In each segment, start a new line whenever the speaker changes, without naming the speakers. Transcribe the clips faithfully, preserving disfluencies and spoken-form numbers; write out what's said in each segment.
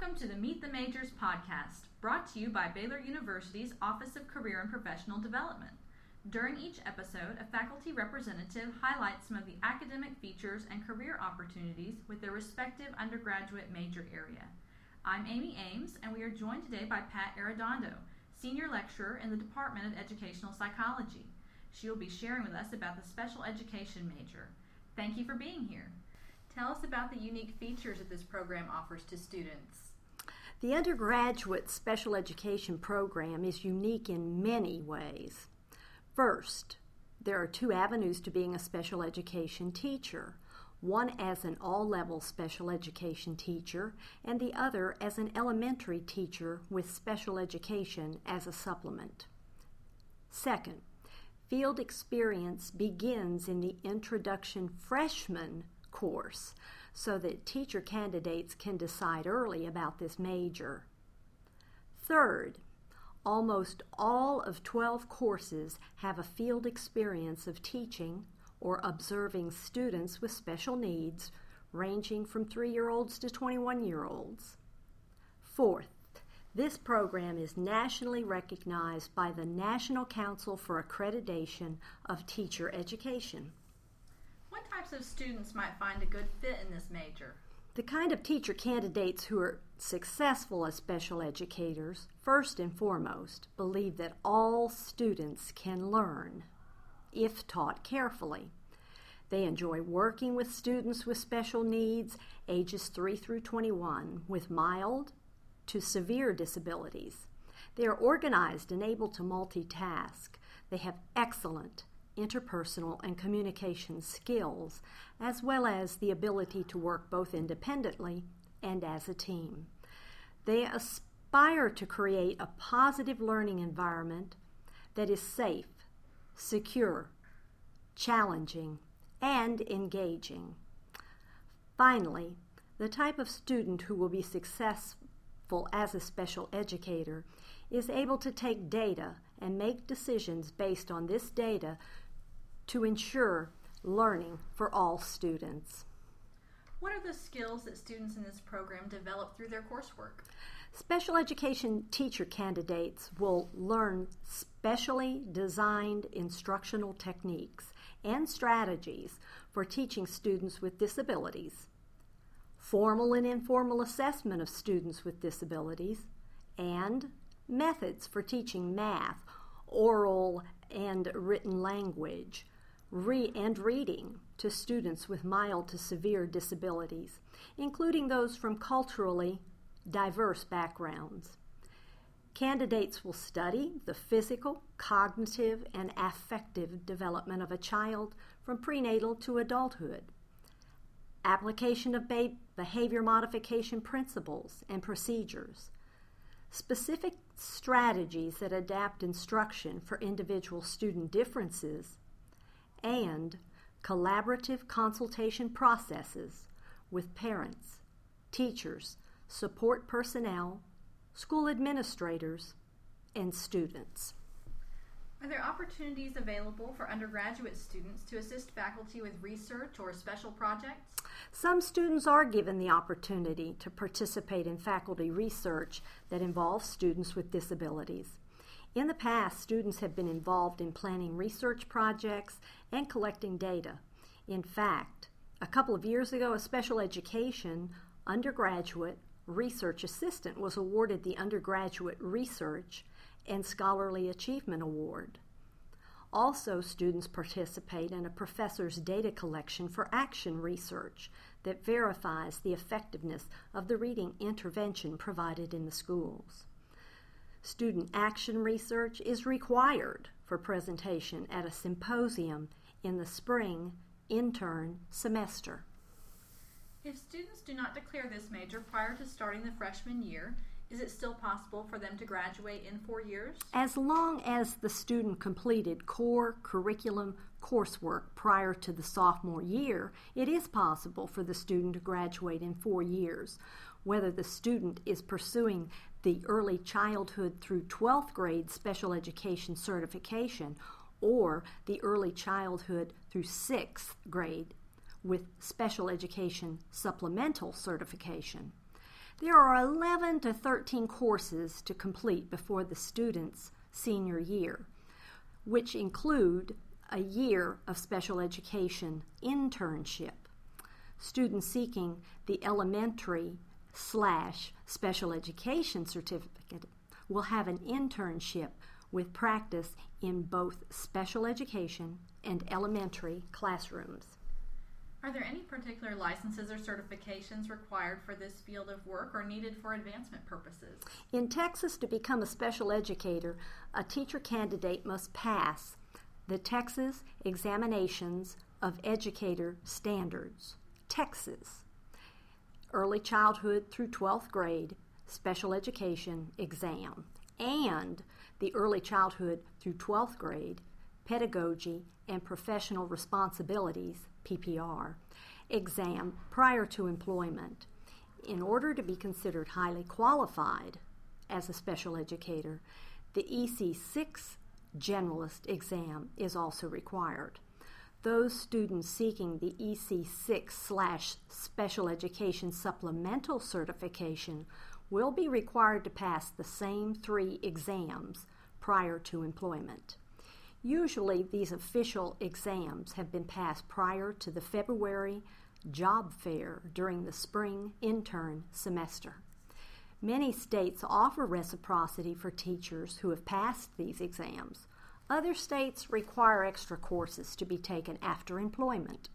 Welcome to the Meet the Majors podcast, brought to you by Baylor University's Office of Career and Professional Development. During each episode, a faculty representative highlights some of the academic features and career opportunities with their respective undergraduate major area. I'm Amy Ames, and we are joined today by Pat Arredondo, Senior Lecturer in the Department of Educational Psychology. She will be sharing with us about the special education major. Thank you for being here. Tell us about the unique features that this program offers to students.
The undergraduate special education program is unique in many ways. First, there are two avenues to being a special education teacher, one as an all-level special education teacher and the other as an elementary teacher with special education as a supplement. Second, field experience begins in the introduction freshman course so that teacher candidates can decide early about this major. Third, almost all of twelve courses have a field experience of teaching or observing students with special needs ranging from three-year-olds to twenty-one-year-olds. Fourth, this program is nationally recognized by the National Council for Accreditation of Teacher Education.
What types of students might find a good fit in this major?
The kind of teacher candidates who are successful as special educators, first and foremost, believe that all students can learn, if taught carefully. They enjoy working with students with special needs, ages three through twenty-one, with mild to severe disabilities. They are organized and able to multitask. They have excellent interpersonal and communication skills, as well as the ability to work both independently and as a team. They aspire to create a positive learning environment that is safe, secure, challenging, and engaging. Finally, the type of student who will be successful as a special educator is able to take data and make decisions based on this data to ensure learning for all students.
What are the skills that students in this program develop through their coursework?
Special education teacher candidates will learn specially designed instructional techniques and strategies for teaching students with disabilities, formal and informal assessment of students with disabilities, and methods for teaching math, oral and written language, Re- and reading to students with mild to severe disabilities, including those from culturally diverse backgrounds. Candidates will study the physical, cognitive, and affective development of a child from prenatal to adulthood, application of ba- behavior modification principles and procedures, specific strategies that adapt instruction for individual student differences, and collaborative consultation processes with parents, teachers, support personnel, school administrators, and students.
Are there opportunities available for undergraduate students to assist faculty with research or special projects?
Some students are given the opportunity to participate in faculty research that involves students with disabilities. In the past, students have been involved in planning research projects and collecting data. In fact, a couple of years ago, a special education undergraduate research assistant was awarded the Undergraduate Research and Scholarly Achievement Award. Also, students participate in a professor's data collection for action research that verifies the effectiveness of the reading intervention provided in the schools. Student action research is required for presentation at a symposium in the spring intern semester.
If students do not declare this major prior to starting the freshman year, is it still possible for them to graduate in four years?
As long as the student completed core curriculum coursework prior to the sophomore year, it is possible for the student to graduate in four years. Whether the student is pursuing the early childhood through twelfth grade special education certification or the early childhood through sixth grade with special education supplemental certification. There are eleven to thirteen courses to complete before the student's senior year, which include a year of special education internship. Students seeking the elementary slash special education certificate will have an internship with practice in both special education and elementary classrooms.
Are there any particular licenses or certifications required for this field of work or needed for advancement purposes?
In Texas, to become a special educator, a teacher candidate must pass the Texas Examinations of Educator Standards, Texas, Early Childhood through twelfth grade Special Education exam, and the Early Childhood through twelfth grade Pedagogy and Professional Responsibilities, P P R, exam prior to employment. In order to be considered highly qualified as a special educator, the E C six Generalist exam is also required. Those students seeking the E C six slash Special Education Supplemental Certification will be required to pass the same three exams prior to employment. Usually, these official exams have been passed prior to the February job fair during the spring intern semester. Many states offer reciprocity for teachers who have passed these exams. Other states require extra courses to be taken after employment.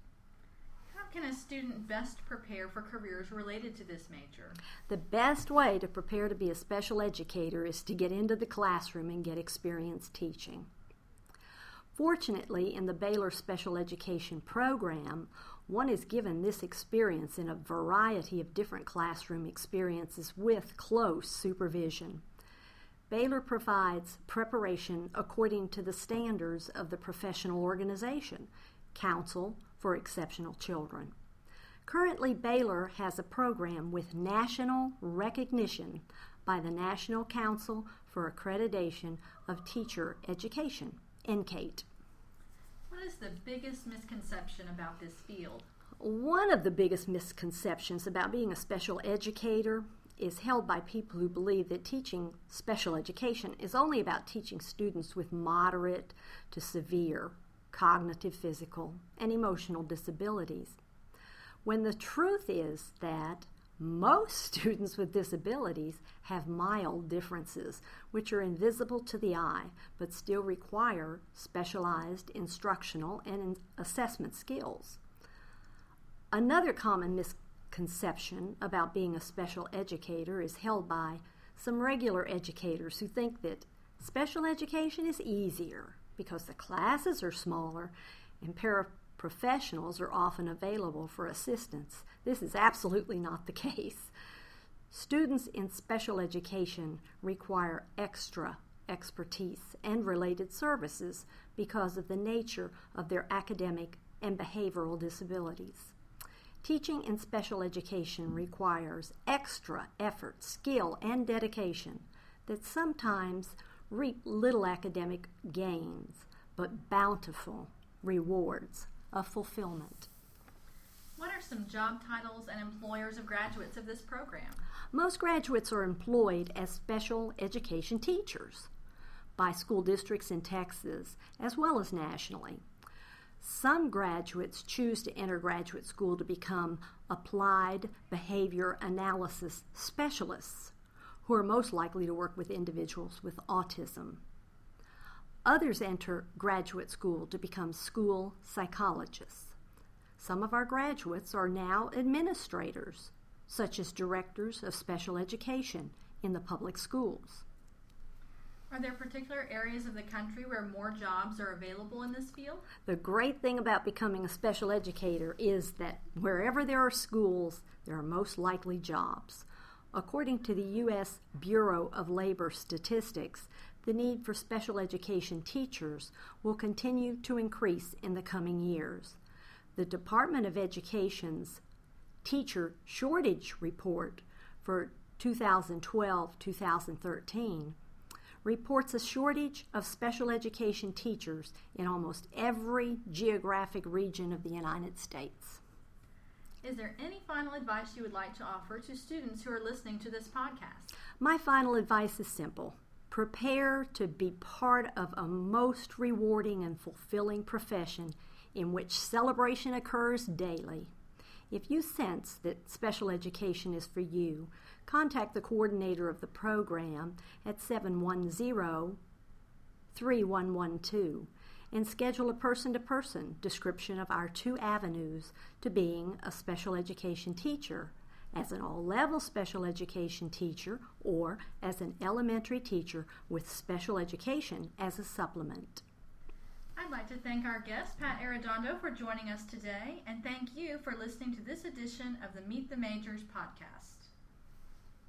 How can a student best prepare for careers related to this major?
The best way to prepare to be a special educator is to get into the classroom and get experience teaching. Fortunately, in the Baylor Special Education Program, one is given this experience in a variety of different classroom experiences with close supervision. Baylor provides preparation according to the standards of the professional organization, Council for Exceptional Children. Currently, Baylor has a program with national recognition by the National Council for Accreditation of Teacher Education, N C A T E.
What is the biggest misconception about this field?
One of the biggest misconceptions about being a special educator is held by people who believe that teaching special education is only about teaching students with moderate to severe cognitive, physical, and emotional disabilities, when the truth is that most students with disabilities have mild differences, which are invisible to the eye, but still require specialized instructional and assessment skills. Another common misconception about being a special educator is held by some regular educators who think that special education is easier because the classes are smaller and paraprofessionals are often available for assistance. This is absolutely not the case. Students in special education require extra expertise and related services because of the nature of their academic and behavioral disabilities. Teaching in special education requires extra effort, skill, and dedication that sometimes reap little academic gains, but bountiful rewards of fulfillment.
What are some job titles and employers of graduates of this program?
Most graduates are employed as special education teachers by school districts in Texas as well as nationally. Some graduates choose to enter graduate school to become applied behavior analysis specialists, who are most likely to work with individuals with autism. Others enter graduate school to become school psychologists. Some of our graduates are now administrators, such as directors of special education in the public schools.
Are there particular areas of the country where more jobs are available in this field?
The great thing about becoming a special educator is that wherever there are schools, there are most likely jobs. According to the U S Bureau of Labor Statistics, the need for special education teachers will continue to increase in the coming years. The Department of Education's Teacher Shortage Report for two thousand twelve to two thousand thirteen reports a shortage of special education teachers in almost every geographic region of the United States.
Is there any final advice you would like to offer to students who are listening to this podcast?
My final advice is simple. Prepare to be part of a most rewarding and fulfilling profession in which celebration occurs daily. If you sense that special education is for you, contact the coordinator of the program at seven one zero, three one one two and schedule a person-to-person description of our two avenues to being a special education teacher, as an all-level special education teacher or as an elementary teacher with special education as a supplement.
I'd like to thank our guest, Pat Arredondo, for joining us today, and thank you for listening to this edition of the Meet the Majors podcast.